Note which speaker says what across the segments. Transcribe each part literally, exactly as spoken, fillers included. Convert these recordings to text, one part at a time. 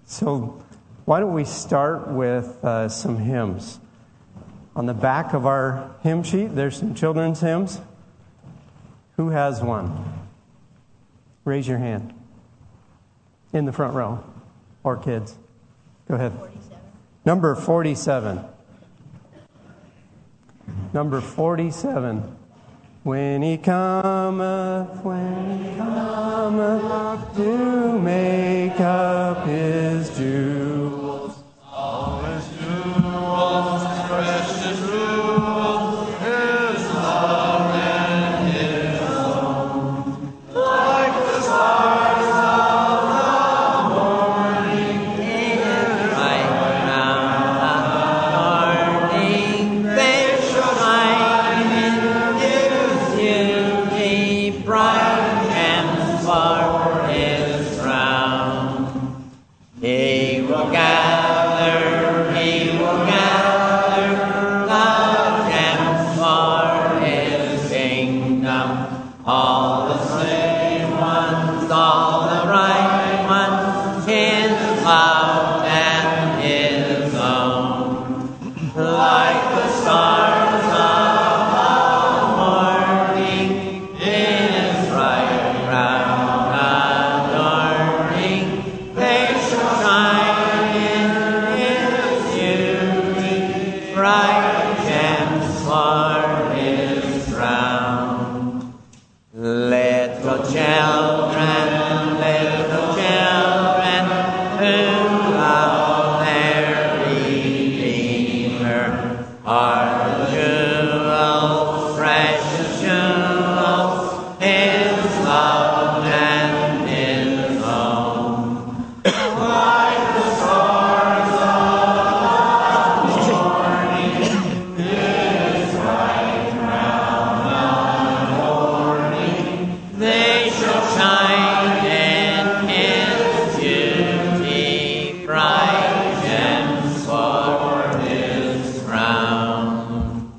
Speaker 1: So why don't we start with uh, some hymns. On the back of our hymn sheet, there's some children's hymns. Who has one? Raise your hand. In the front row. Or kids. Go ahead. forty-seven. Number forty-seven. Number forty-seven. When he cometh, when he cometh to make up his jewels, all his jewels, precious jewels, his love and his own, like the stars of the morning, in light round the morning, they shall shine in his beauty, bright and far his crown. He will gather, he will gather, large and far his kingdom, all the slave ones, all the right ones, his love and his own, like the stars of the morning, in his bright round adorning, they shall shine in his beauty, bright and far his crown. Little children, little children, who love their Redeemer, are the jewels, precious jewels, his love and his own. Like the stars of the morning, his bright round adorning, they shall shine in his beauty, bright and for his crown.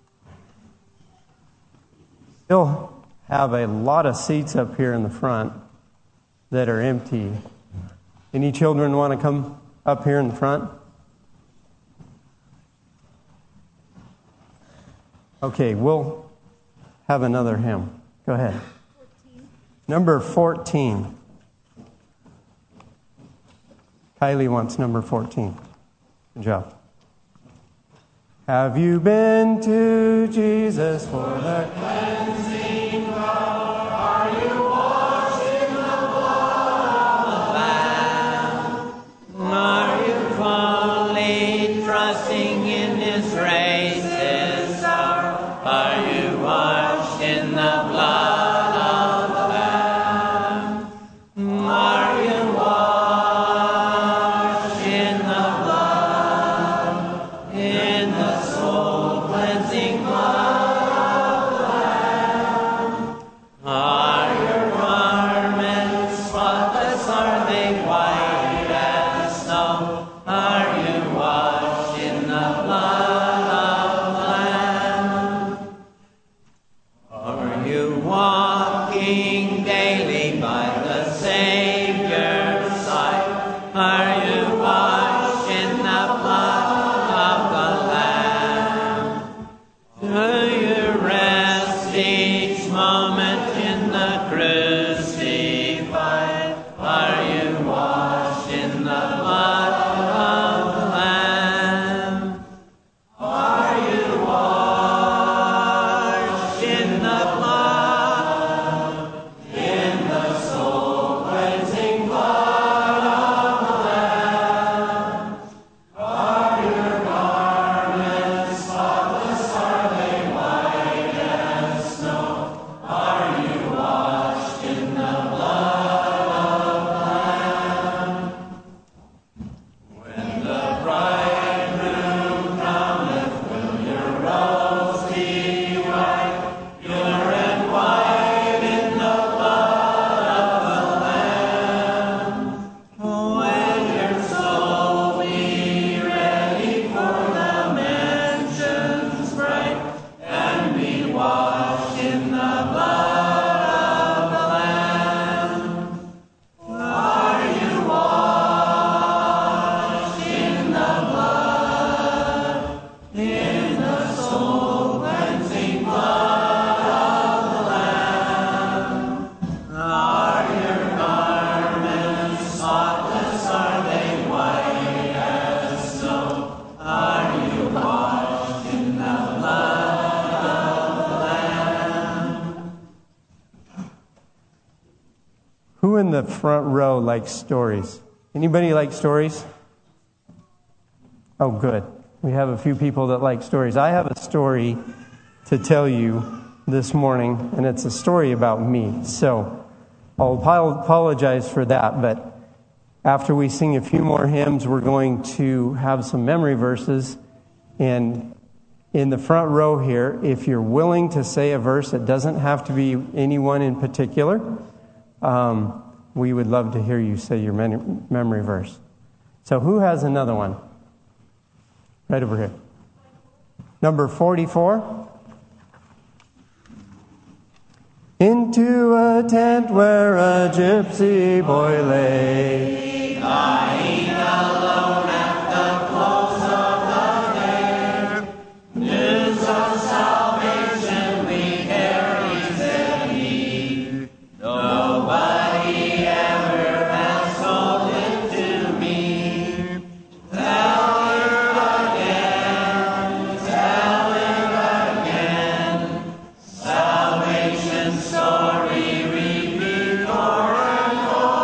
Speaker 1: Still have a lot of seats up here in the front that are empty. Any children want to come up here in the front? Okay, we'll have another hymn. Go ahead.
Speaker 2: fourteen.
Speaker 1: Number fourteen. Kylie wants number fourteen. Good job. Have you been to Jesus for the cleansing power? Are you washed in the blood of the Lamb?
Speaker 3: Are you fully trusting in his grace's power? Are you washed in the blood of the Lamb? Are you washed in the blood, in the soul cleansing blood of the Lamb?
Speaker 1: in the front row likes stories? Anybody like stories? Oh, good. We have a few people that like stories. I have a story to tell you this morning, and it's a story about me. So I'll apologize for that, but after we sing a few more hymns, we're going to have some memory verses. And in the front row here, if you're willing to say a verse, it doesn't have to be anyone in particular. Um, we would love to hear you say your memory verse. So who has another one? Right over here. Number forty-four. Into a tent where a gypsy boy lay,
Speaker 3: lying alone at the close of the day. News of salvation we carry said he. Nobody ever has told it to me. Tell it again, tell it again. Salvation story repeat o'er and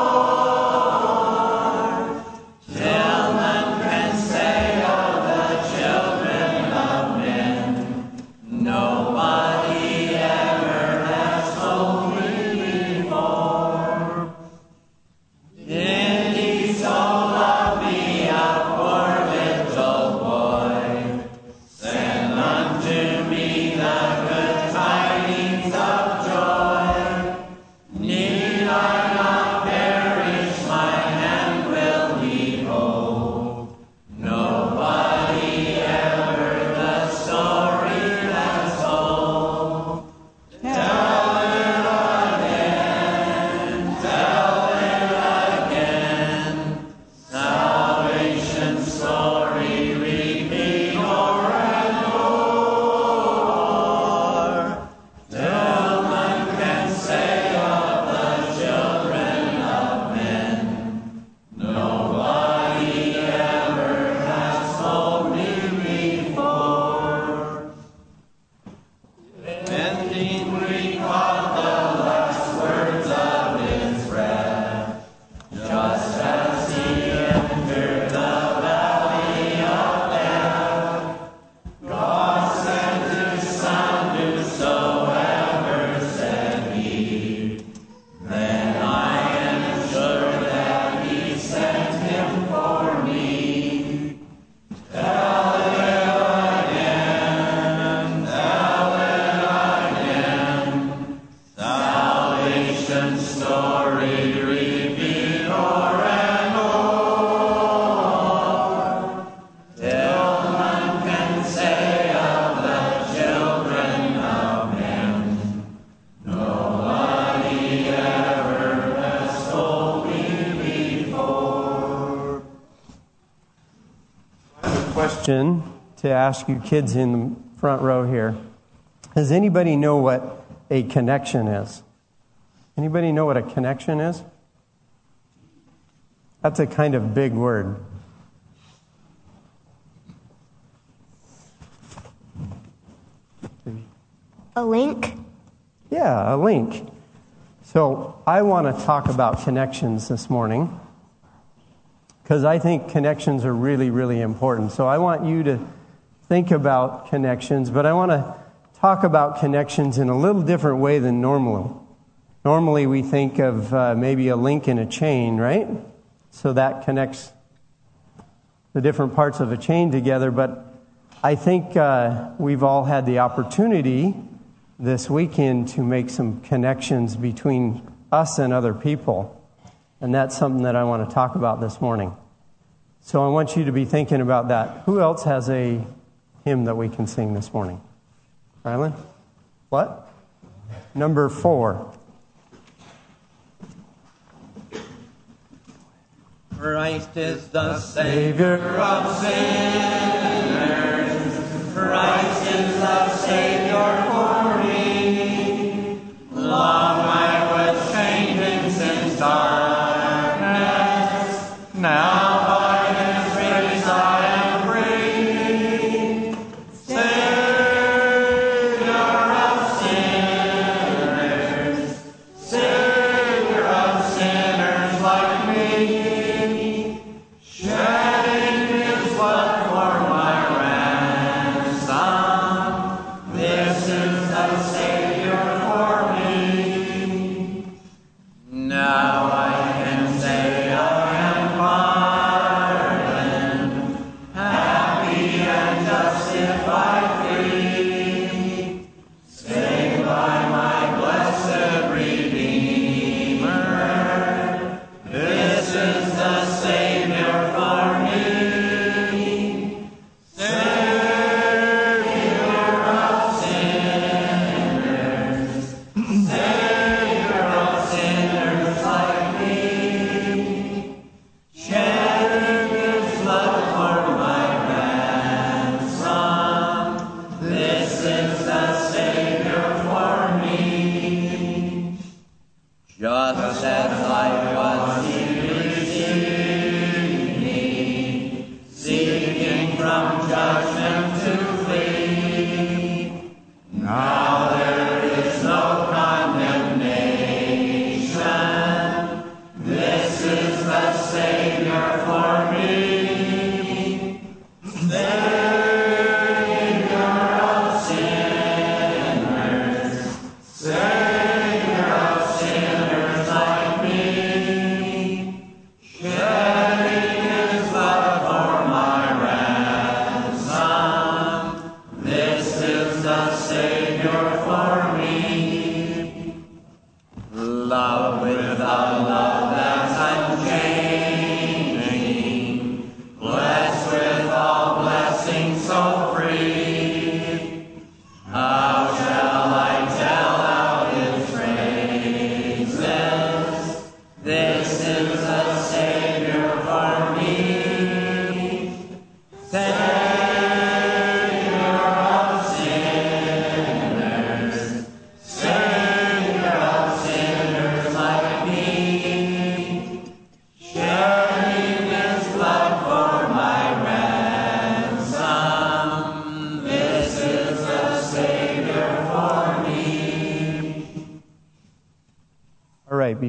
Speaker 3: o'er, till none can say of the children of men, nobody ever has told me before. Did he so love me, a poor little boy, send unto me the good tidings of joy? Need I not perish, my hand will he hold. Nobody ever the story has told. Tell it again, tell it again. Salvation story repeat o'er and o'er, till none can say of the children of men, nobody ever has told me before. Bending recalled the last words of his breath, just as he entered the valley of death. God sent his Son, whosoever said he. Then I am sure that he sent him for me. Tell it again, tell it again. Salvation story repeat o'er and o'er, till none can say of the children of men, nobody ever has told me before.
Speaker 1: I have a question to ask you kids in the front row here. Does anybody know what a connection is? Anybody know what a connection is? That's a kind of big word.
Speaker 2: A link?
Speaker 1: Yeah, a link. So I want to talk about connections this morning because I think connections are really, really important. So I want you to think about connections, but I want to talk about connections in a little different way than normal. Normally we think of uh, maybe a link in a chain, right? So that connects the different parts of a chain together, but I think uh, we've all had the opportunity this weekend to make some connections between us and other people. And that's something that I want to talk about this morning. So I want you to be thinking about that. Who else has a hymn that we can sing this morning? Rylan? What? Number four.
Speaker 3: Christ is the Savior of sinners. Christ is the Savior for me. Long I was chained in sin's darkness. Now by His grace I am free. Savior of sinners, Savior of sinners.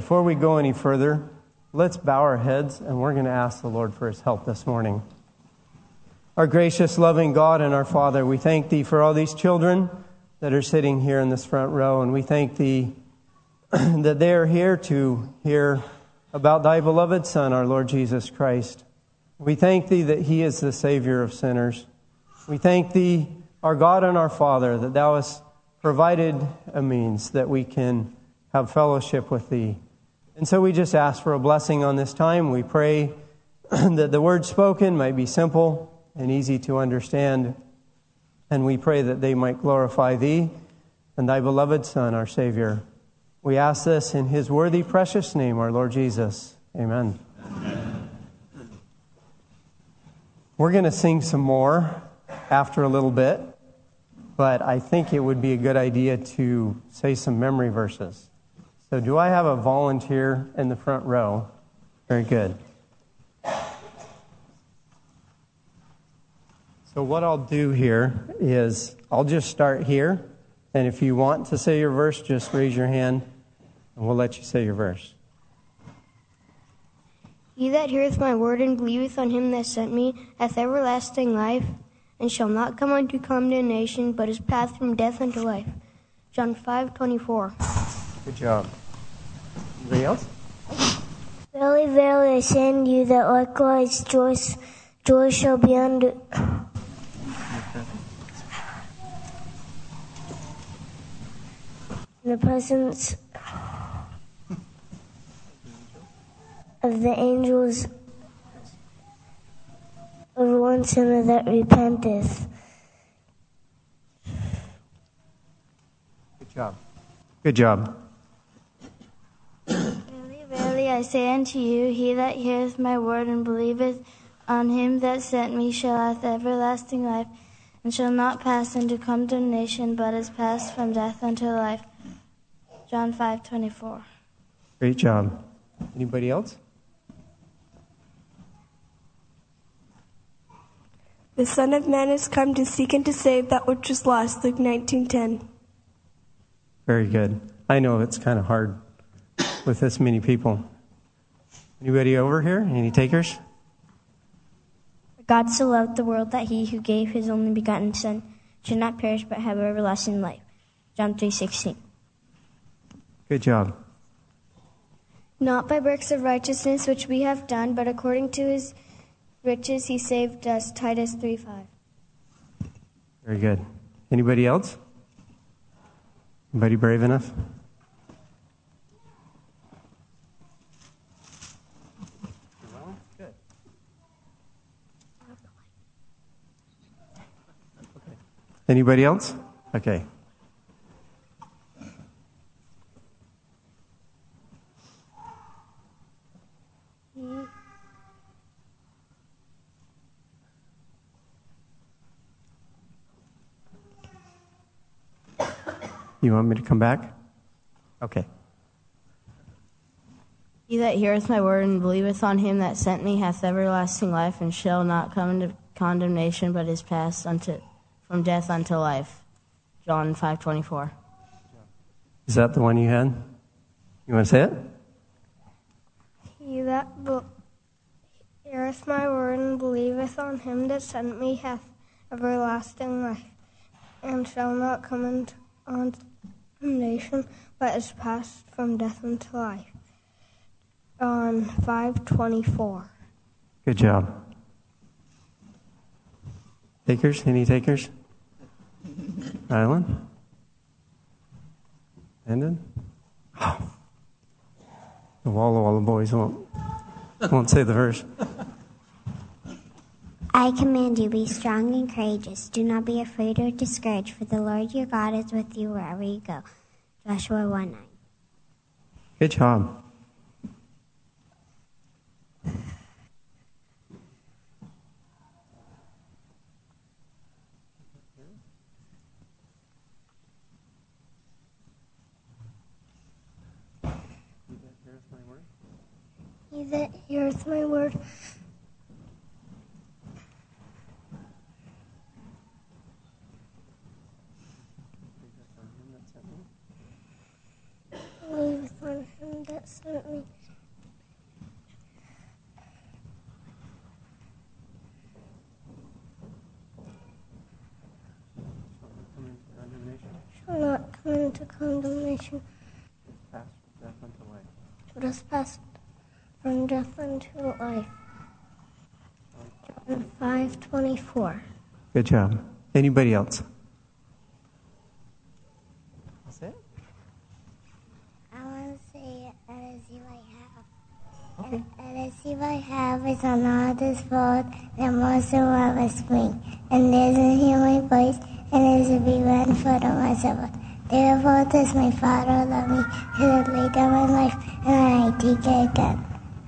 Speaker 1: before we go any further, let's bow our heads and we're going to ask the Lord for his help this morning. Our gracious, loving God and our Father, we thank thee for all these children that are sitting here in this front row, and we thank thee that they are here to hear about thy beloved Son, our Lord Jesus Christ. We thank thee that he is the Savior of sinners. We thank thee, our God and our Father, that thou hast provided a means that we can have fellowship with thee. And so we just ask for a blessing on this time. We pray that the words spoken might be simple and easy to understand. And we pray that they might glorify thee and thy beloved Son, our Savior. We ask this in his worthy, precious name, our Lord Jesus. Amen. Amen. We're going to sing some more after a little bit, but I think it would be a good idea to say some memory verses. So do I have a volunteer in the front row? Very good. So what I'll do here is I'll just start here, and if you want to say your verse, just raise your hand, and we'll let you say your verse.
Speaker 2: He that heareth my word and believeth on him that sent me hath everlasting life, and shall not come unto condemnation, but is passed from death unto life. John five twenty-four.
Speaker 1: Good job. Anybody else?
Speaker 4: Verily, verily, I say unto you that likewise joy, joy shall be unto in the presence of the angels of one sinner that repenteth.
Speaker 1: Good job. Good job.
Speaker 5: Verily, verily, I say unto you, he that heareth my word and believeth on him that sent me shall have everlasting life, and shall not pass into condemnation, but is passed from death unto life. John five twenty-four.
Speaker 1: Great job. Anybody else?
Speaker 6: The Son of Man is come to seek and to save that which is lost. Luke nineteen ten.
Speaker 1: Very good. I know it's kind of hard with this many people. Anybody over here? Any takers?
Speaker 4: God so loved the world that he who gave his only begotten Son should not perish but have everlasting life. John three sixteen.
Speaker 1: Good job.
Speaker 2: Not by works of righteousness which we have done, but according to his riches he saved us. Titus three five.
Speaker 1: Very good. Anybody else? Anybody brave enough? Good. Anybody else? Okay. You want me to come back? Okay.
Speaker 5: He that heareth my word and believeth on him that sent me hath everlasting life, and shall not come into condemnation, but is passed unto from death unto life. John five twenty-four.
Speaker 1: Is that the one you had? You want to say it?
Speaker 2: He that be- heareth my word and believeth on him that sent me hath everlasting life, and shall not come into condemnation, but is passed from death unto life. John five twenty-four.
Speaker 1: Good job. Takers? Any takers? Rylan? Brandon? Oh. The wall of all the boys won't, won't say the verse.
Speaker 4: I command you, be strong and courageous. Do not be afraid or discouraged, for the Lord your God is with you wherever you go. Joshua one nine.
Speaker 1: Good job.
Speaker 4: He that heareth my word believeth on him that sent
Speaker 2: into condemnation,
Speaker 1: Pass from death unto life.
Speaker 2: but is passed from death unto life. John five twenty-four.
Speaker 1: Good job. Anybody else? That's it?
Speaker 4: I want to say, as you I have. Okay. And as you I have is on all this world, and also of a spring. And there's a human voice, and there's a big one for the myself. Therefore does my Father love me, because I lay down my life, and I take it again.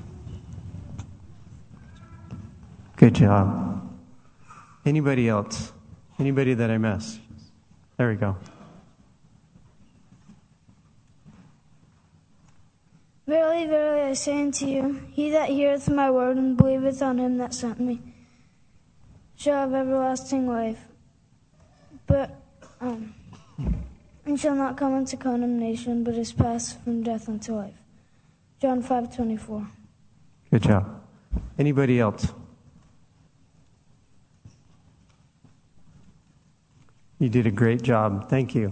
Speaker 1: Good job. Anybody else? Anybody that I missed? There we go.
Speaker 5: Verily, verily, I say unto you, he that heareth my word and believeth on him that sent me shall have everlasting life, but um, and shall not come into condemnation, but is passed from death unto life. John five twenty-four.
Speaker 1: Good job. Anybody else? You did a great job. Thank you.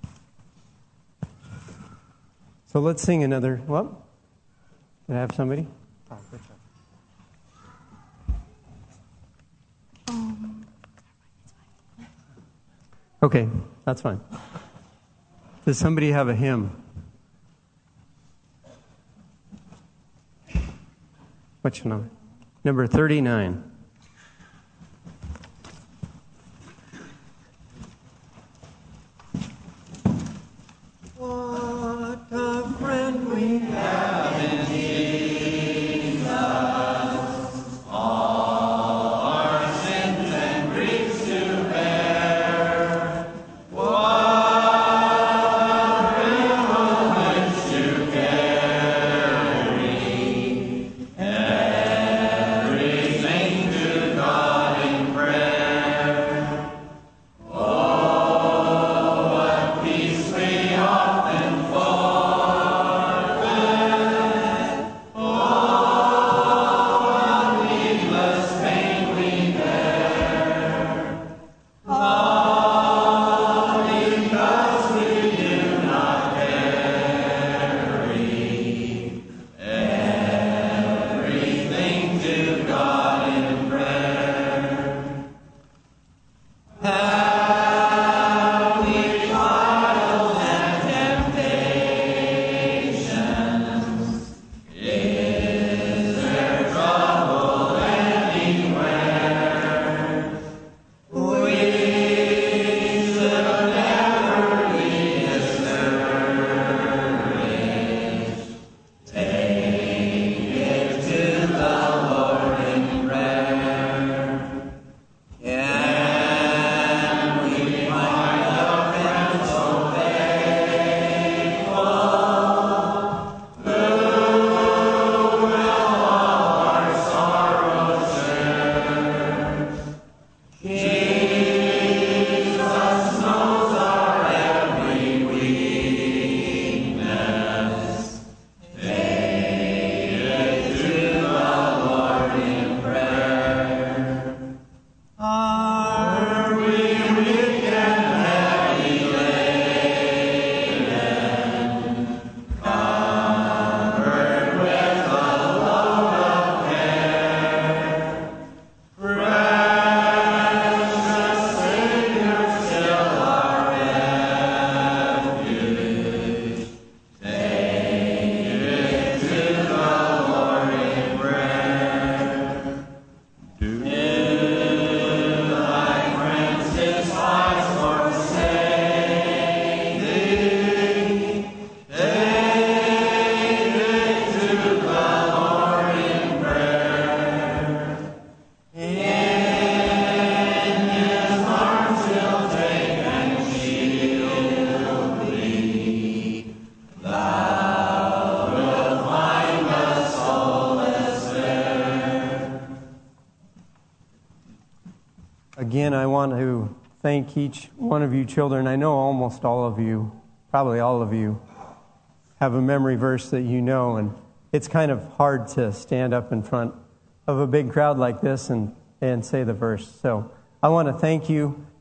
Speaker 1: So let's sing another. What? Did I have somebody? Oh, good job.
Speaker 5: Um,
Speaker 1: Okay, that's fine. Does somebody have a hymn? What's your number? Number thirty-nine.
Speaker 3: What a friend we have in Jesus. All our sins and griefs to bear. What a privilege to carry everything to God in prayer. Oh, what peace we often
Speaker 1: Again, I want to thank each one of you children. I know almost all of you, probably all of you, have a memory verse that you know, and it's kind of hard to stand up in front of a big crowd like this and, and say the verse. So I want to thank you.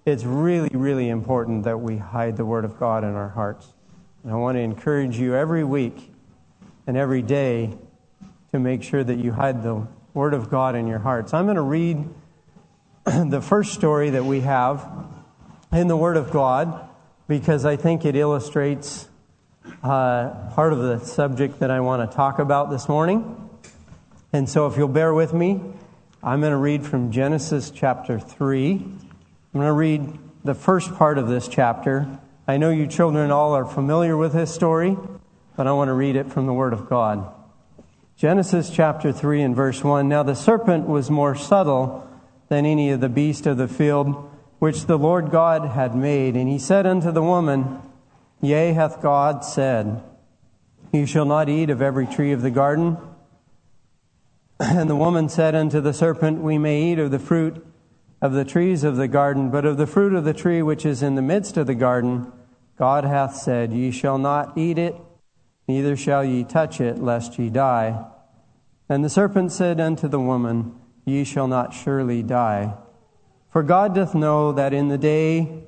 Speaker 1: it's really, really important that we hide the Word of God in our hearts. And I want to encourage you every week and every day to make sure that you hide the Word of God in your hearts. I'm going to read the first story that we have in the Word of God because I think it illustrates uh, part of the subject that I want to talk about this morning. And so if you'll bear with me, I'm going to read from Genesis chapter three. I'm going to read the first part of this chapter. I know you children all are familiar with this story, but I want to read it from the Word of God. Genesis chapter three and verse one. Now the serpent was more subtle than any of the beasts of the field, which the Lord God had made. And he said unto the woman, Yea, hath God said, You shall not eat of every tree of the garden? And the woman said unto the serpent, We may eat of the fruit of the trees of the garden, but of the fruit of the tree which is in the midst of the garden, God hath said, Ye shall not eat it, neither shall ye touch it, lest ye die. And the serpent said unto the woman, Ye shall not surely die. For God doth know that in the day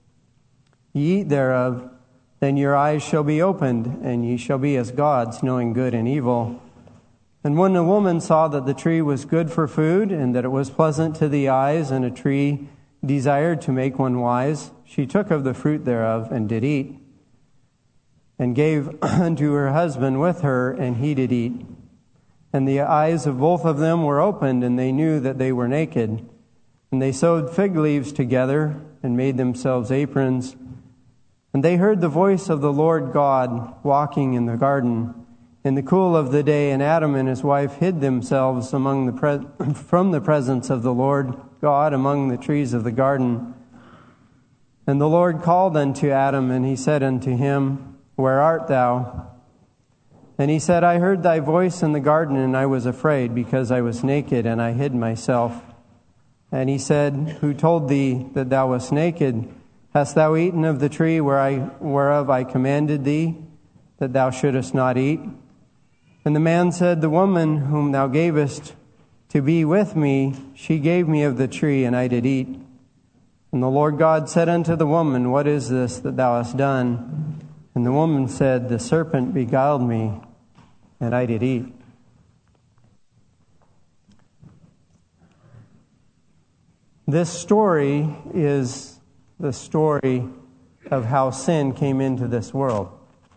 Speaker 1: ye eat thereof, then your eyes shall be opened, and ye shall be as gods, knowing good and evil. And when the woman saw that the tree was good for food, and that it was pleasant to the eyes, and a tree desired to make one wise, she took of the fruit thereof, and did eat, and gave unto her husband with her, and he did eat. And the eyes of both of them were opened, and they knew that they were naked. And they sewed fig leaves together, and made themselves aprons. And they heard the voice of the Lord God walking in the garden in the cool of the day, and Adam and his wife hid themselves among the pre- from the presence of the Lord God among the trees of the garden. And the Lord called unto Adam, and he said unto him, Where art thou? And he said, I heard thy voice in the garden, and I was afraid, because I was naked, and I hid myself. And he said, Who told thee that thou wast naked? Hast thou eaten of the tree where I, whereof I commanded thee, that thou shouldest not eat? And the man said, The woman whom thou gavest to be with me, she gave me of the tree, and I did eat. And the Lord God said unto the woman, What is this that thou hast done? And the woman said, The serpent beguiled me, and I did eat. This story is the story of how sin came into this world.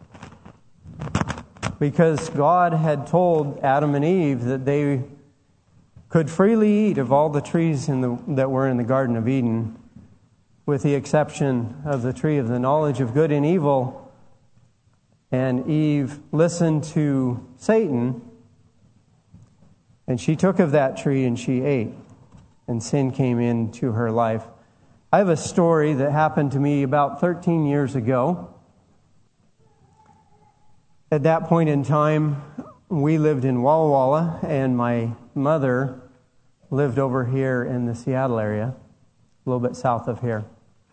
Speaker 1: Because God had told Adam and Eve that they could freely eat of all the trees in the, that were in the Garden of Eden, with the exception of the tree of the knowledge of good and evil. And Eve listened to Satan, and she took of that tree and she ate, and sin came into her life. I have a story that happened to me about thirteen years ago. At that point in time, we lived in Walla Walla, and my mother lived over here in the Seattle area, a little bit south of here.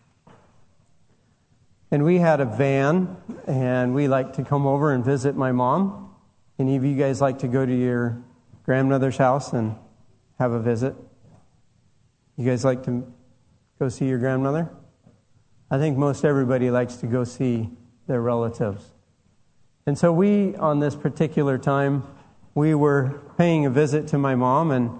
Speaker 1: And we had a van, and we liked to come over and visit my mom. Any of you guys like to go to your grandmother's house and have a visit? You guys like to go see your grandmother? I think most everybody likes to go see their relatives. And so we, on this particular time, we were paying a visit to my mom, and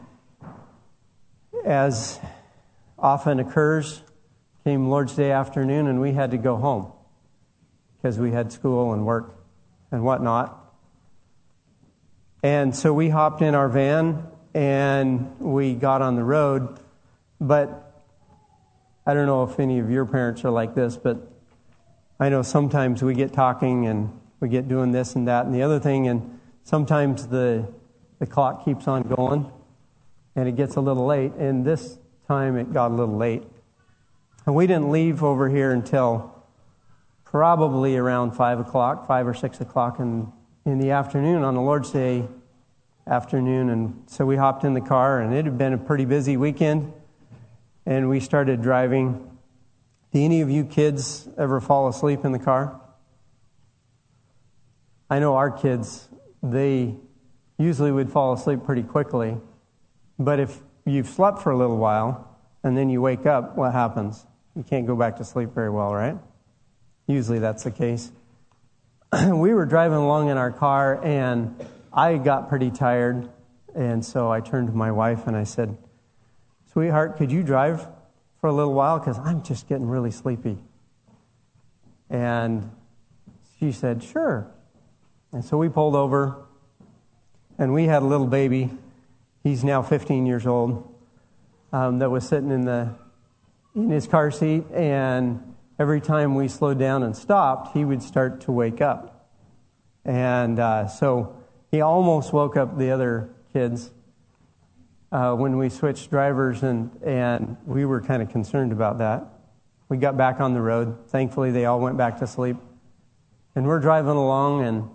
Speaker 1: as often occurs, came Lord's Day afternoon, and we had to go home because we had school and work and whatnot. And so we hopped in our van, and we got on the road. But I don't know if any of your parents are like this, but I know sometimes we get talking and we get doing this and that and the other thing, and sometimes the the clock keeps on going, and it gets a little late. And this time it got a little late. And we didn't leave over here until probably around five o'clock, five or six o'clock in, in the afternoon on the Lord's Day afternoon. And so we hopped in the car, and it had been a pretty busy weekend, and we started driving. Do any of you kids ever fall asleep in the car? I know our kids, they usually would fall asleep pretty quickly. But if you've slept for a little while and then you wake up, what happens? you can't go back to sleep very well, right? Usually that's the case. We were driving along in our car, and I got pretty tired, and so I turned to my wife and I said, "Sweetheart, could you drive for a little while? Because I'm just getting really sleepy." And she said, "Sure." And so we pulled over, and we had a little baby. He's now fifteen years old, um, that was sitting in the in his car seat, and every time we slowed down and stopped, he would start to wake up. And uh, so he almost woke up the other kids uh, when we switched drivers, and, and we were kind of concerned about that. We got back on the road. Thankfully, they all went back to sleep. And we're driving along, and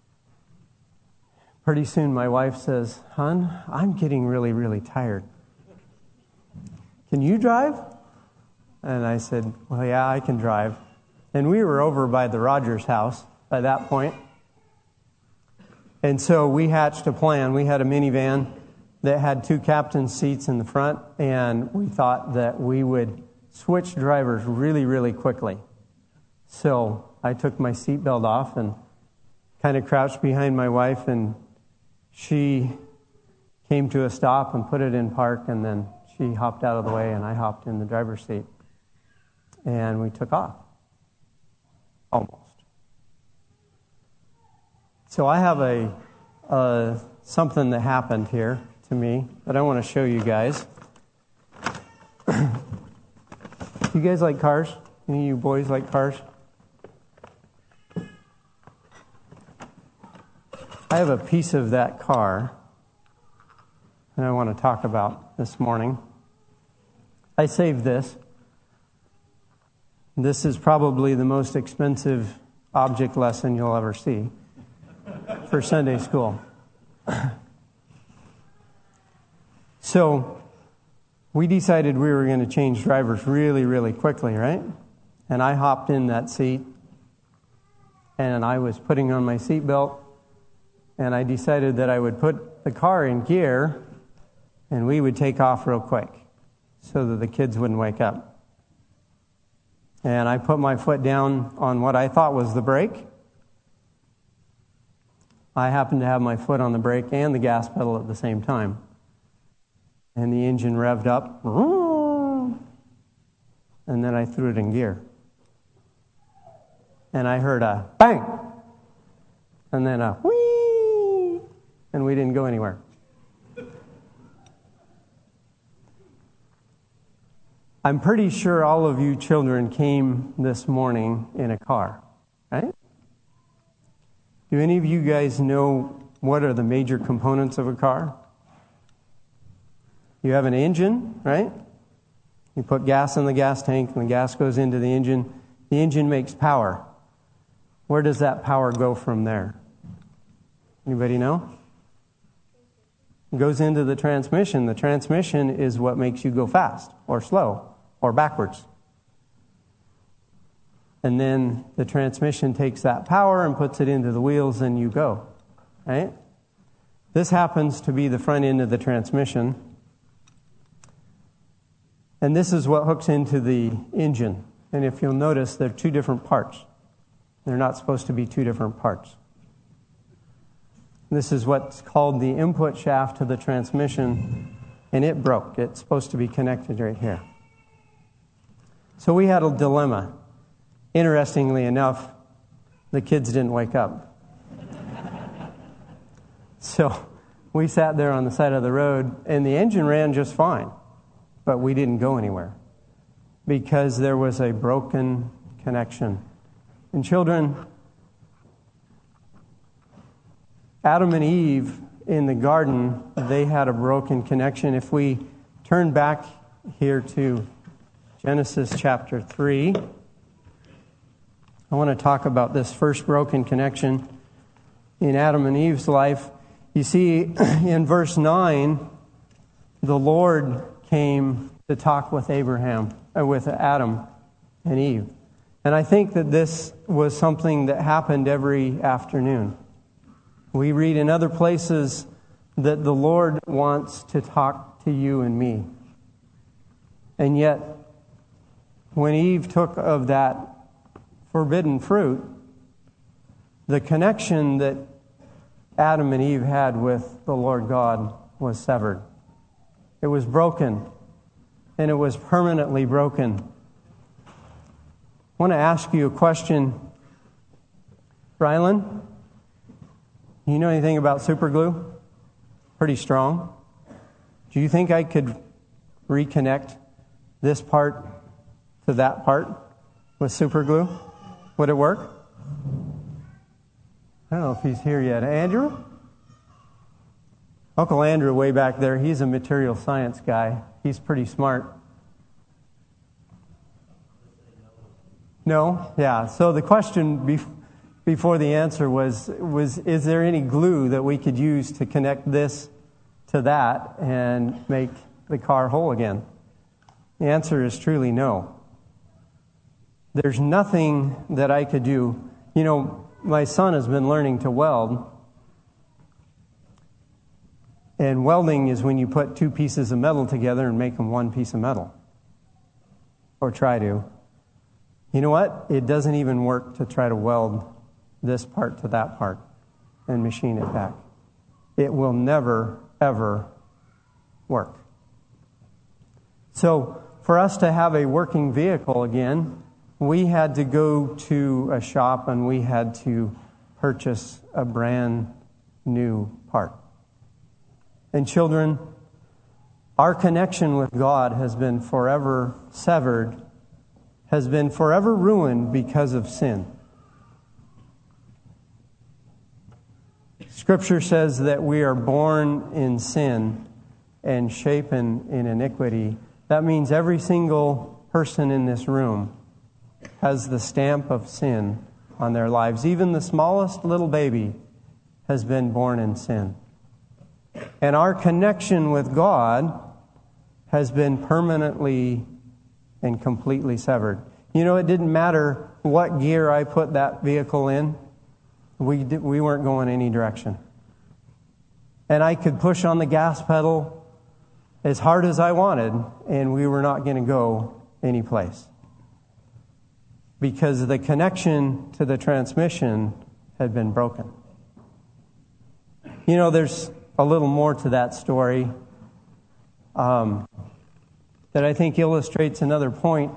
Speaker 1: pretty soon my wife says, "Hon, I'm getting really, really tired. Can you drive?" And I said, "Well, yeah, I can drive." And we were over by the Rogers house by that point. And so we hatched a plan. We had a minivan that had two captain's seats in the front, and we thought that we would switch drivers really, really quickly. So I took my seatbelt off and kind of crouched behind my wife, and she came to a stop and put it in park, and then she hopped out of the way, and I hopped in the driver's seat. And we took off. Almost. So I have a uh, something that happened here to me that I want to show you guys. You guys like cars? Any of you boys like cars? I have a piece of that car that I want to talk about this morning. I saved this. This is probably the most expensive object lesson you'll ever see for Sunday school. So we decided we were going to change drivers really, really quickly, right? And I hopped in that seat, and I was putting on my seatbelt, and I decided that I would put the car in gear, and we would take off real quick so that the kids wouldn't wake up. And I put my foot down on what I thought was the brake. I happened to have my foot on the brake and the gas pedal at the same time. And the engine revved up. And then I threw it in gear. And I heard a bang. And then a whee. And we didn't go anywhere. I'm pretty sure all of you children came this morning in a car, right? Do any of you guys know what are the major components of a car? You have an engine, right? You put gas in the gas tank, and the gas goes into the engine. The engine makes power. Where does that power go from there? Anybody know? It goes into the transmission. The transmission is what makes you go fast or slow or backwards. And then the transmission takes that power and puts it into the wheels, and you go, right? This happens to be the front end of the transmission. And this is what hooks into the engine. And if you'll notice, they're two different parts. They're not supposed to be two different parts. This is what's called the input shaft to the transmission, and it broke. It's supposed to be connected right here. So we had a dilemma. Interestingly enough, the kids didn't wake up. So we sat there on the side of the road, and the engine ran just fine, but we didn't go anywhere because there was a broken connection. And children, Adam and Eve in the garden, they had a broken connection. If we turn back here to Genesis chapter three, I want to talk about this first broken connection in Adam and Eve's life. You see, in verse nine, the Lord came to talk with Abraham, uh, with Adam and Eve. And I think that this was something that happened every afternoon. We read in other places that the Lord wants to talk to you and me. And yet, when Eve took of that forbidden fruit, the connection that Adam and Eve had with the Lord God was severed. It was broken, and it was permanently broken. I want to ask you a question. Rylan, you know anything about super glue? Pretty strong. Do you think I could reconnect this part to that part with super glue? Would it work? I don't know if he's here yet. Andrew? Uncle Andrew way back there, he's a material science guy. He's pretty smart. No? Yeah. So the question bef- before the answer was, was, is there any glue that we could use to connect this to that and make the car whole again? The answer is truly no. There's nothing that I could do. You know, my son has been learning to weld. And welding is when you put two pieces of metal together and make them one piece of metal. Or try to. You know what? It doesn't even work to try to weld this part to that part and machine it back. It will never, ever work. So, for us to have a working vehicle again, we had to go to a shop and we had to purchase a brand new part. And children, our connection with God has been forever severed, has been forever ruined because of sin. Scripture says that we are born in sin and shapen in iniquity. That means every single person in this room has the stamp of sin on their lives. Even the smallest little baby has been born in sin. And our connection with God has been permanently and completely severed. You know, it didn't matter what gear I put that vehicle in. We did, we weren't going any direction. And I could push on the gas pedal as hard as I wanted, and we were not going to go any place. Because the connection to the transmission had been broken. You know, there's a little more to that story um, that I think illustrates another point.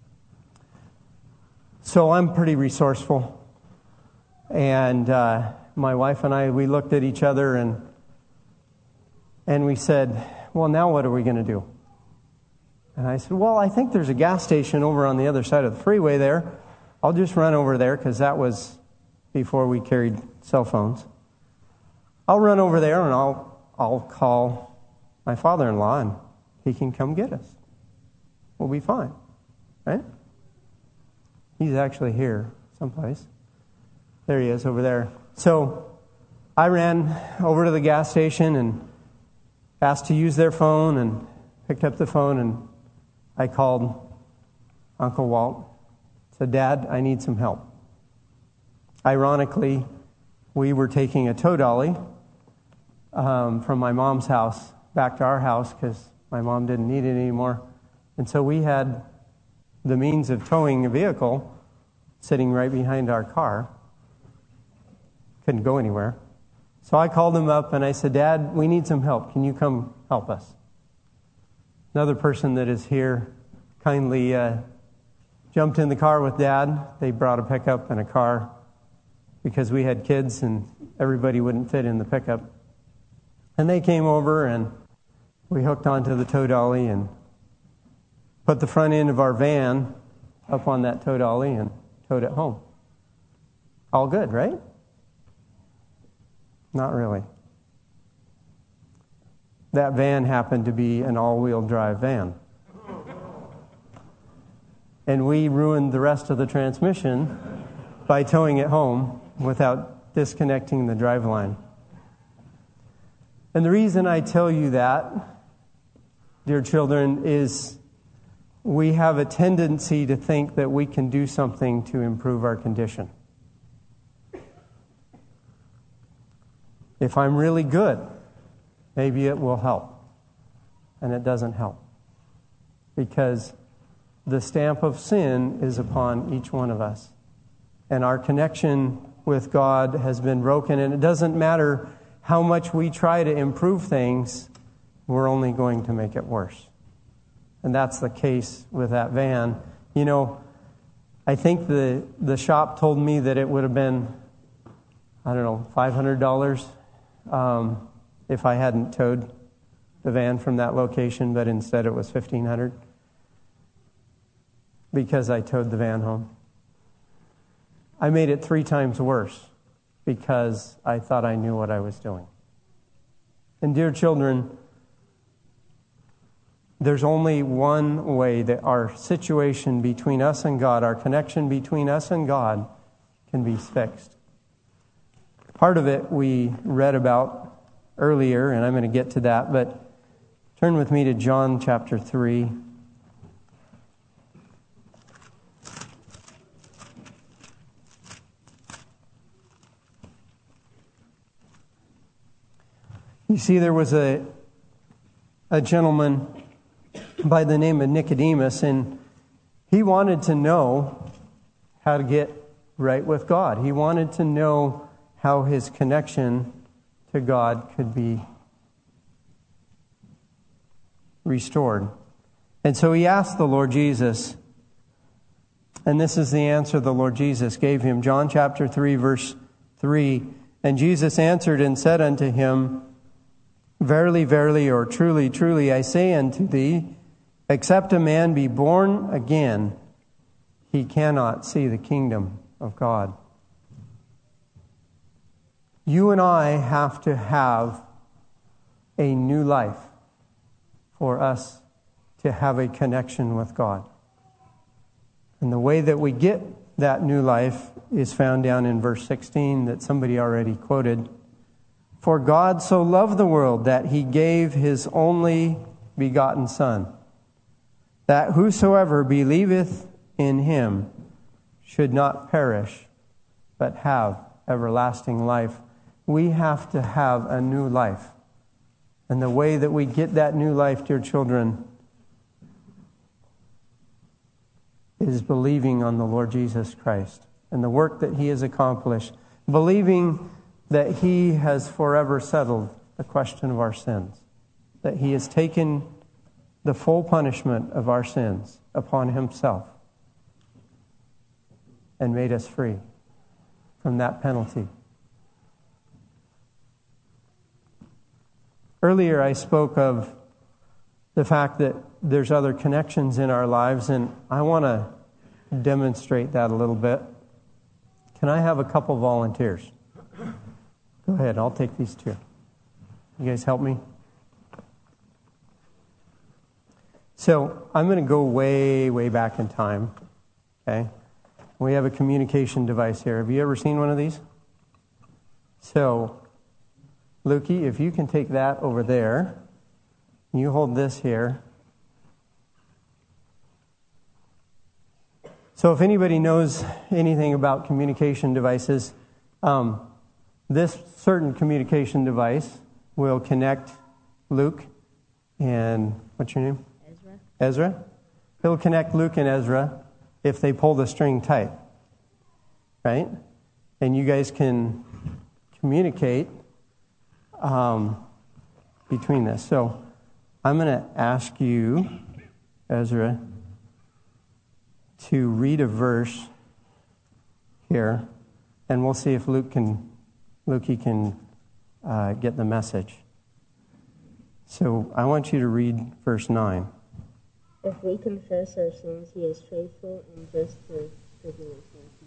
Speaker 1: So I'm pretty resourceful. And uh, my wife and I, we looked at each other and and we said, well, now what are we going to do? And I said, well, I think there's a gas station over on the other side of the freeway there. I'll just run over there because that was before we carried cell phones. I'll run over there and I'll I'll call my father-in-law and he can come get us. We'll be fine, right? He's actually here someplace. There he is over there. So I ran over to the gas station and asked to use their phone and picked up the phone and I called Uncle Walt. Said, Dad, I need some help. Ironically, we were taking a tow dolly um, from my mom's house back to our house because my mom didn't need it anymore. And so we had the means of towing a vehicle sitting right behind our car. Couldn't go anywhere. So I called him up and I said, Dad, we need some help. Can you come help us? Another person that is here kindly uh, jumped in the car with Dad. They brought a pickup and a car because we had kids and everybody wouldn't fit in the pickup. And they came over and we hooked onto the tow dolly and put the front end of our van up on that tow dolly and towed it home. All good, right? Not really. That van happened to be an all-wheel drive van. And we ruined the rest of the transmission by towing it home without disconnecting the driveline. And the reason I tell you that, dear children, is we have a tendency to think that we can do something to improve our condition. If I'm really good, maybe it will help. And it doesn't help. Because the stamp of sin is upon each one of us. And our connection with God has been broken. And it doesn't matter how much we try to improve things, we're only going to make it worse. And that's the case with that van. You know, I think the, the shop told me that it would have been, I don't know, five hundred dollars um, if I hadn't towed the van from that location, but instead it was fifteen hundred dollars because I towed the van home. I made it three times worse because I thought I knew what I was doing. And dear children, there's only one way that our situation between us and God, our connection between us and God, can be fixed. Part of it we read about earlier, and I'm going to get to that, but turn with me to John chapter three. You see, there was a, a gentleman by the name of Nicodemus, and he wanted to know how to get right with God. He wanted to know how his connection to God could be restored. And so he asked the Lord Jesus, and this is the answer the Lord Jesus gave him. John chapter three, verse three. And Jesus answered and said unto him, Verily, verily, or truly, truly, I say unto thee, except a man be born again, he cannot see the kingdom of God. You and I have to have a new life for us to have a connection with God. And the way that we get that new life is found down in verse sixteen that somebody already quoted. For God so loved the world that he gave his only begotten Son, that whosoever believeth in him should not perish, but have everlasting life. We have to have a new life. And the way that we get that new life, dear children, is believing on the Lord Jesus Christ and the work that he has accomplished. Believing that he has forever settled the question of our sins. That he has taken the full punishment of our sins upon himself and made us free from that penalty. Earlier I spoke of the fact that there's other connections in our lives, and I want to demonstrate that a little bit. Can I have a couple volunteers? Go ahead, I'll take these two. You guys help me? So I'm going to go way, way back in time. Okay? We have a communication device here. Have you ever seen one of these? So, Lukey, if you can take that over there, you hold this here. So if anybody knows anything about communication devices, um, this certain communication device will connect Luke and, what's your name?
Speaker 5: Ezra.
Speaker 1: Ezra. It'll connect Luke and Ezra if they pull the string tight. Right? And you guys can communicate um, between this. So I'm going to ask you, Ezra, to read a verse here, and we'll see if Luke can Lukey can uh, get the message. So I want you to read verse nine.
Speaker 7: If we confess our sins, he is faithful and just to forgive us.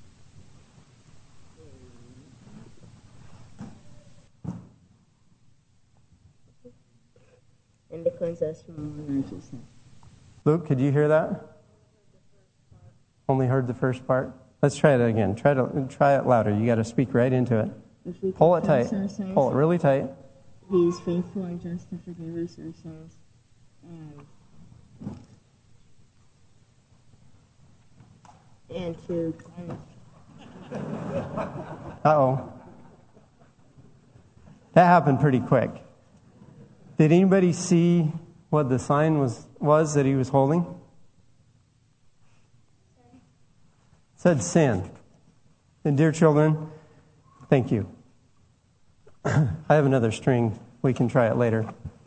Speaker 7: And to cleanse us from all unrighteousness.
Speaker 1: Luke, could you hear that? Only heard the first part? Let's try it again. Try to try it louder. You got to speak right into it. Pull it tight.
Speaker 7: Sins,
Speaker 1: Pull it really tight.
Speaker 7: he is faithful and just to forgive us our sins. And, and to cleanse.
Speaker 1: Uh-oh. That happened pretty quick. Did anybody see what the sign was, was that he was holding? said sin. And dear children, thank you. I have another string. We can try it later.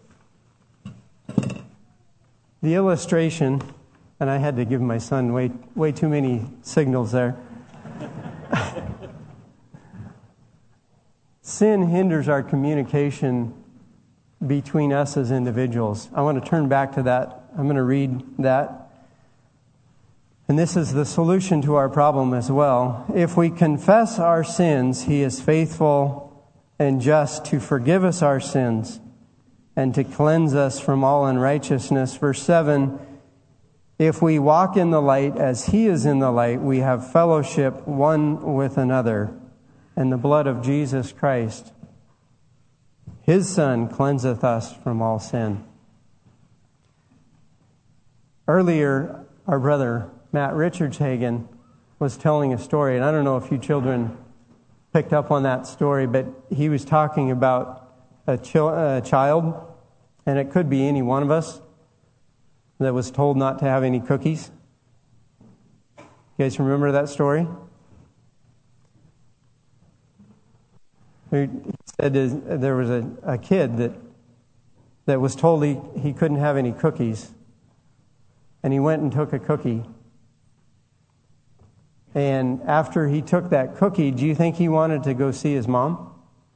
Speaker 1: The illustration, and I had to give my son way, way too many signals there. Sin hinders our communication between us as individuals. I want to turn back to that. I'm going to read that. And this is the solution to our problem as well. If we confess our sins, He is faithful and just to forgive us our sins and to cleanse us from all unrighteousness. Verse seven, if we walk in the light as He is in the light, we have fellowship one with another. And the blood of Jesus Christ, His Son, cleanseth us from all sin. Earlier, our brother Matt Richardshagen was telling a story, and I don't know if you children picked up on that story, but he was talking about a, ch- a child, and it could be any one of us, that was told not to have any cookies. You guys remember that story? He said there was a, a kid that that was told he, he couldn't have any cookies. And he went and took a cookie. And after he took that cookie, do you think he wanted to go see his mom?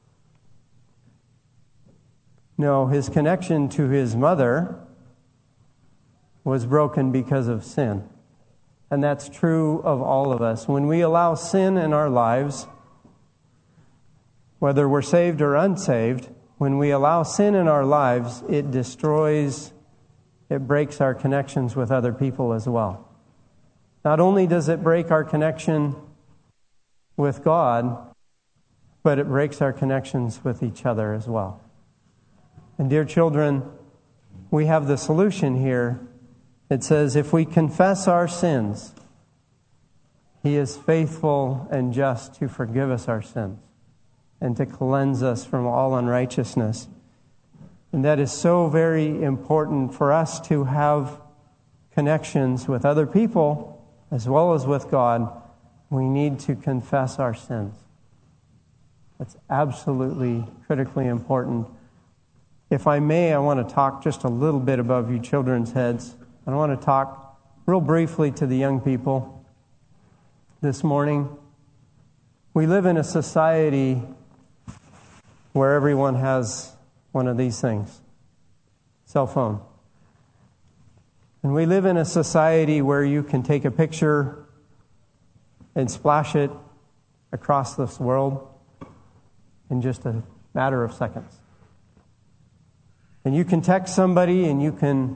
Speaker 1: No, his connection to his mother was broken because of sin. And that's true of all of us. When we allow sin in our lives, whether we're saved or unsaved, when we allow sin in our lives, it destroys, it breaks our connections with other people as well. Not only does it break our connection with God, but it breaks our connections with each other as well. And dear children, we have the solution here. It says, if we confess our sins, He is faithful and just to forgive us our sins and to cleanse us from all unrighteousness. And that is so very important for us to have connections with other people as well as with God. We need to confess our sins. That's absolutely critically important. If I may, I want to talk just a little bit above you children's heads. I want to talk real briefly to the young people this morning. We live in a society where everyone has one of these things, cell phone. And we live in a society where you can take a picture and splash it across this world in just a matter of seconds. And you can text somebody and you can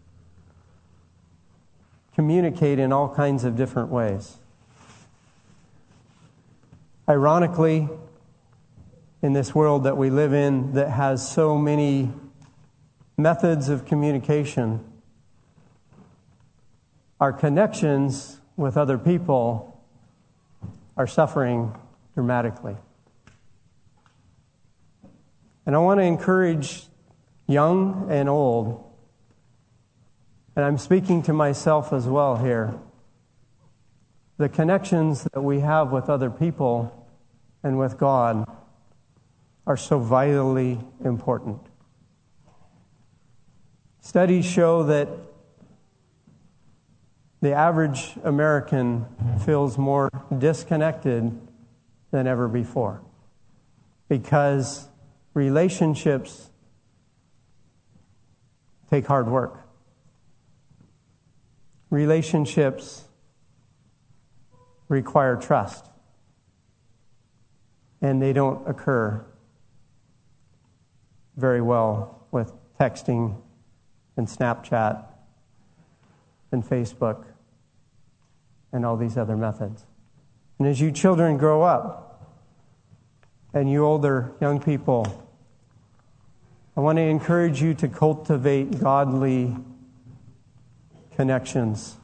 Speaker 1: communicate in all kinds of different ways. Ironically, in this world that we live in that has so many methods of communication, our connections with other people are suffering dramatically. And I want to encourage young and old, and I'm speaking to myself as well here, the connections that we have with other people and with God are so vitally important. Studies show that the average American feels more disconnected than ever before because relationships take hard work. Relationships require trust, and they don't occur very well with texting and Snapchat and Facebook and all these other methods. And as you children grow up, and you older young people, I want to encourage you to cultivate godly connections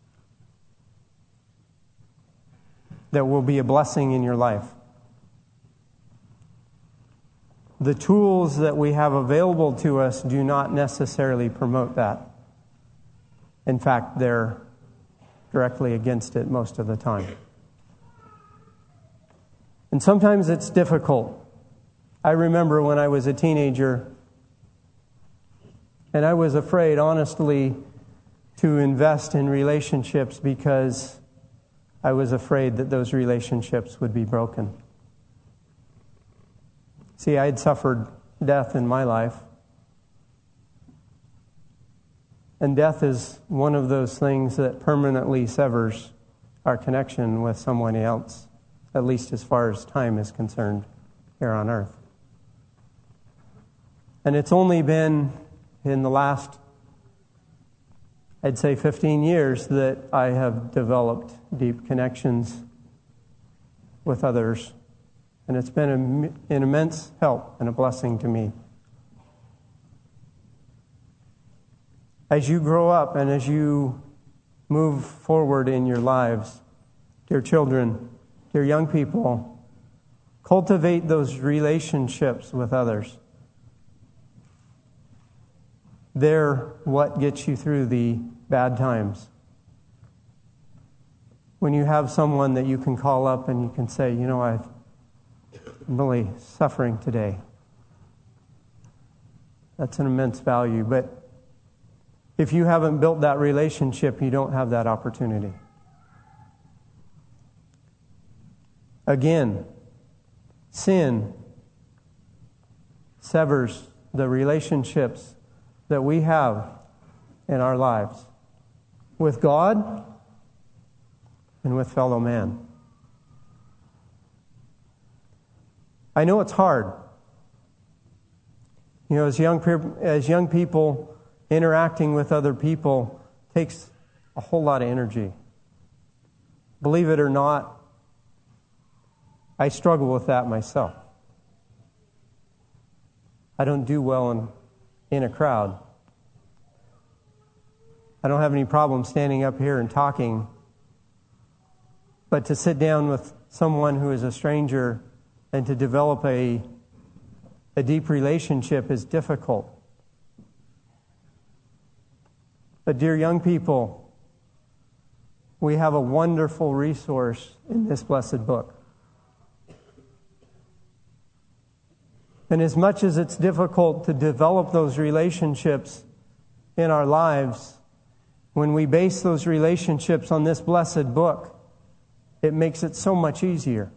Speaker 1: that will be a blessing in your life. The tools that we have available to us do not necessarily promote that. In fact, they're directly against it most of the time. And sometimes it's difficult. I remember when I was a teenager, and I was afraid, honestly, to invest in relationships because I was afraid that those relationships would be broken. See, I had suffered death in my life. And death is one of those things that permanently severs our connection with someone else, at least as far as time is concerned here on earth. And it's only been in the last, I'd say fifteen years, that I have developed deep connections with others. And it's been an immense help and a blessing to me. As you grow up and as you move forward in your lives, dear children, dear young people, cultivate those relationships with others. They're what gets you through the bad times. When you have someone that you can call up and you can say, you know, I've I'm really suffering today. That's an immense value. But if you haven't built that relationship, you don't have that opportunity. Again, sin severs the relationships that we have in our lives with God and with fellow man. I know it's hard. You know, as young as young people, interacting with other people takes a whole lot of energy. Believe it or not, I struggle with that myself. I don't do well in, in a crowd. I don't have any problem standing up here and talking. But to sit down with someone who is a stranger and to develop a, a deep relationship is difficult. But dear young people, we have a wonderful resource in this blessed book. And as much as it's difficult to develop those relationships in our lives, when we base those relationships on this blessed book, it makes it so much easier.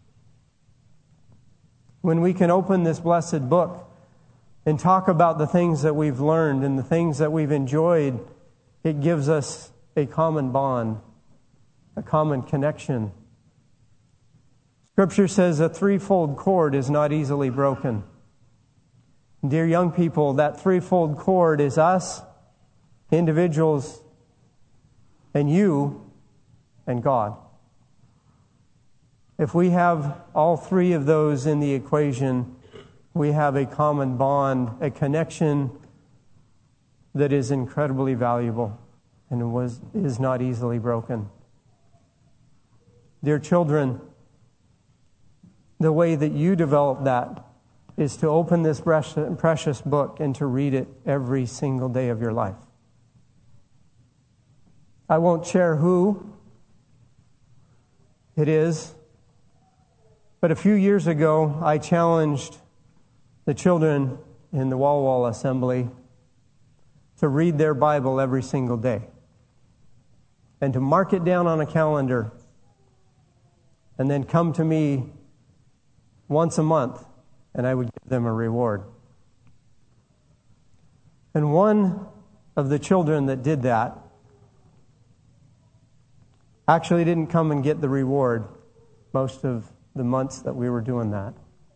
Speaker 1: When we can open this blessed book and talk about the things that we've learned and the things that we've enjoyed, it gives us a common bond, a common connection. Scripture says a threefold cord is not easily broken. Dear young people, that threefold cord is us, individuals, and you, and God. If we have all three of those in the equation, we have a common bond, a connection that is incredibly valuable and was is not easily broken. Dear children, the way that you develop that is to open this precious book and to read it every single day of your life. I won't share who it is, but a few years ago, I challenged the children in the Wall Wall Assembly to read their Bible every single day and to mark it down on a calendar and then come to me once a month and I would give them a reward. And one of the children that did that actually didn't come and get the reward most of the months that we were doing that.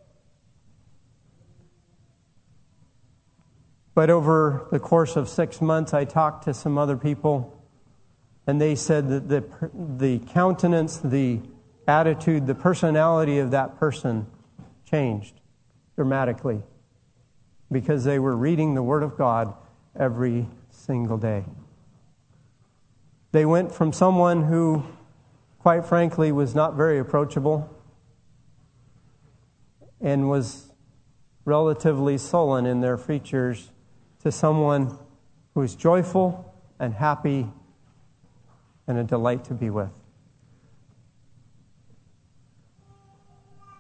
Speaker 1: But over the course of six months, I talked to some other people, and they said that the the countenance, the attitude, the personality of that person changed dramatically because they were reading the Word of God every single day. They went from someone who, quite frankly, was not very approachable and was relatively sullen in their features to someone who is joyful and happy and a delight to be with.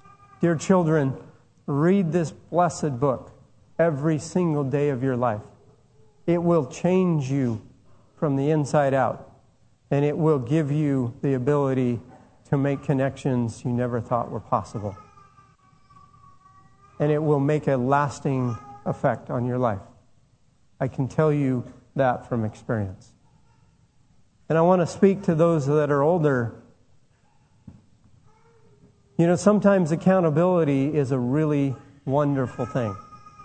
Speaker 1: Dear children, read this blessed book every single day of your life. It will change you from the inside out, and it will give you the ability to make connections you never thought were possible. And it will make a lasting effect on your life. I can tell you that from experience. And I want to speak to those that are older. You know, sometimes accountability is a really wonderful thing.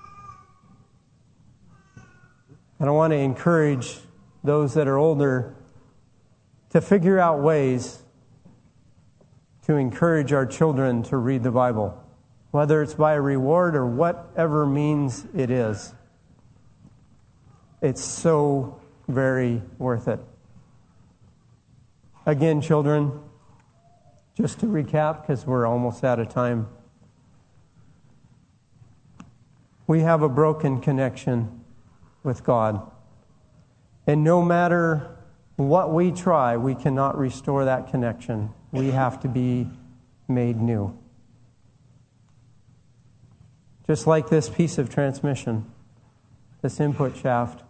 Speaker 1: And I want to encourage those that are older to figure out ways to encourage our children to read the Bible, whether it's by a reward or whatever means it is. It's so very worth it. Again, children, just to recap, because we're almost out of time, we have a broken connection with God. And no matter what we try, we cannot restore that connection. We have to be made new. Just like this piece of transmission, this input shaft,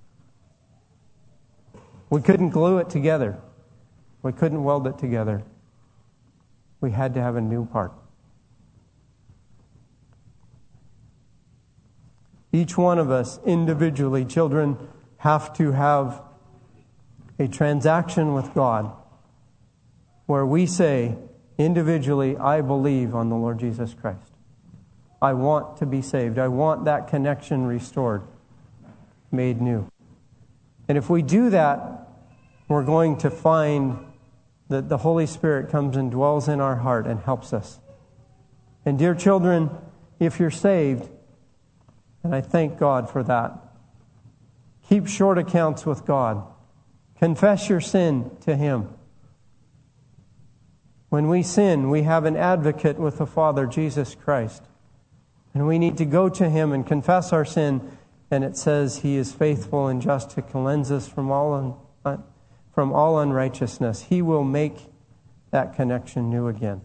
Speaker 1: we couldn't glue it together. We couldn't weld it together. We had to have a new part. Each one of us individually, children, have to have a transaction with God where we say individually, I believe on the Lord Jesus Christ. I want to be saved. I want that connection restored, made new. And if we do that, we're going to find that the Holy Spirit comes and dwells in our heart and helps us. And dear children, if you're saved, and I thank God for that, keep short accounts with God. Confess your sin to Him. When we sin, we have an advocate with the Father, Jesus Christ. And we need to go to Him and confess our sin. And it says He is faithful and just to cleanse us from all, un- from all unrighteousness. He will make that connection new again.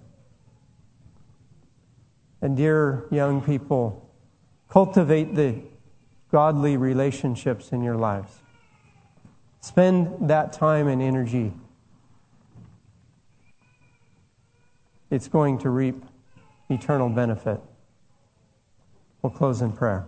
Speaker 1: And dear young people, cultivate the godly relationships in your lives. Spend that time and energy. It's going to reap eternal benefit. We'll close in prayer.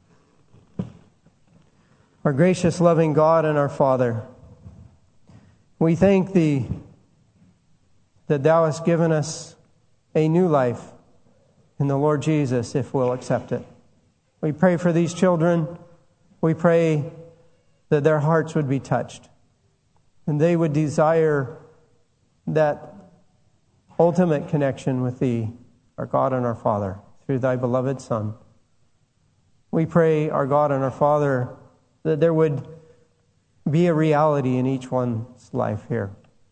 Speaker 1: Our gracious, loving God and our Father, we thank Thee that Thou hast given us a new life in the Lord Jesus if we'll accept it. We pray for these children. We pray that their hearts would be touched and they would desire that ultimate connection with Thee, our God and our Father, through Thy beloved Son. We pray, our God and our Father, that there would be a reality in each one's life here.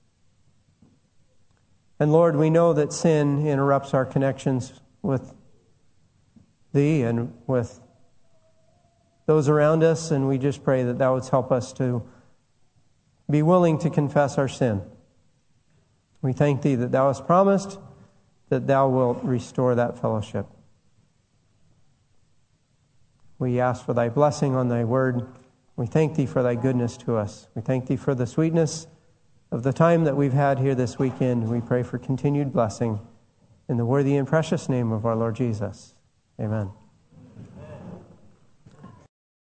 Speaker 1: And Lord, we know that sin interrupts our connections with Thee and with those around us, and we just pray that Thou would help us to be willing to confess our sin. We thank Thee that Thou hast promised that Thou wilt restore that fellowship. We ask for Thy blessing on Thy word. We thank Thee for Thy goodness to us. We thank Thee for the sweetness of the time that we've had here this weekend. We pray for continued blessing in the worthy and precious name of our Lord Jesus. Amen.